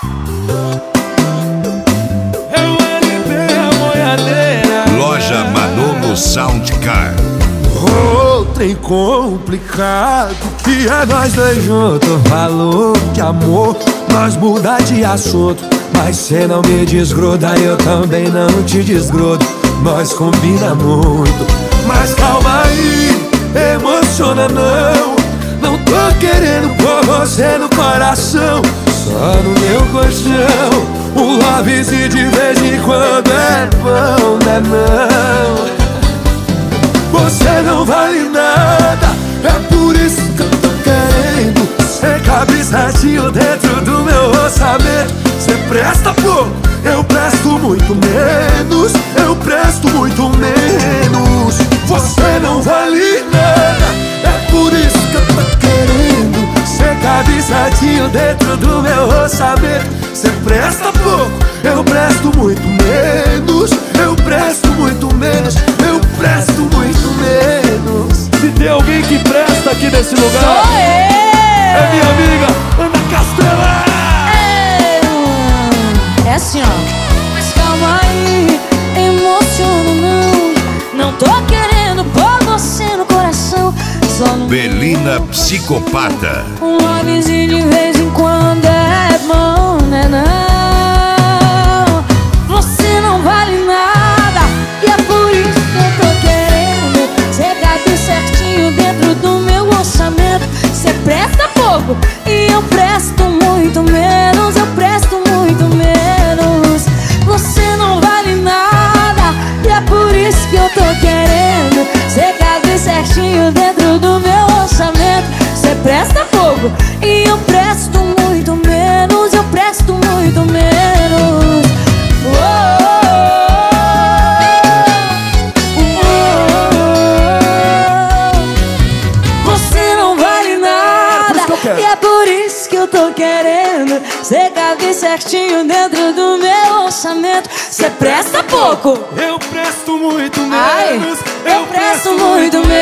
Loja Manolo Soundcar. Trem complicado que é nós dois juntos. Falou que amor, nós muda de assunto, mas cê não me desgruda, eu também não te desgrudo. Nós combina muito, mas calma aí, emociona não. Não tô querendo pôr você no coração, só no meu colchão. Um lovezinho de vez em quando é bom, né não? Você não vale nada, é por isso que eu tô querendo. Cê cabe certinho dentro do meu orçamento. Cê presta pouco, eu presto muito menos. Eu presto muito menos. Você não vale nada, é por isso que eu tô querendo. Cê cabe certinho dentro do meu orçamento. Cê presta pouco, eu presto muito menos. Eu presto muito menos. Eu presto muito menos. Se tem alguém que presta aqui nesse lugar, sou eu. É minha amiga Ana Castela. É assim, ó. Mas calma aí, emociona não. Não tô querendo pôr você no coração, só no Belina Psicopata. um lovezinho de vez em quando é bom, né não? Você não vale nada, e é por isso que eu tô querendo. Cê cabe certinho dentro do meu orçamento. Cê presta pouco e eu presto muito menos. Eu presto muito menos. Você não vale nada, e é por isso que eu tô querendo. Cê cabe certinho dentro do meu orçamento. Cê presta pouco e eu presto muito menos. Eu presto muito menos. Você não vale nada, e é por isso que eu tô querendo. Cê cabe certinho dentro do meu orçamento. Cê presta pouco, eu presto muito ai, menos. eu presto muito menos.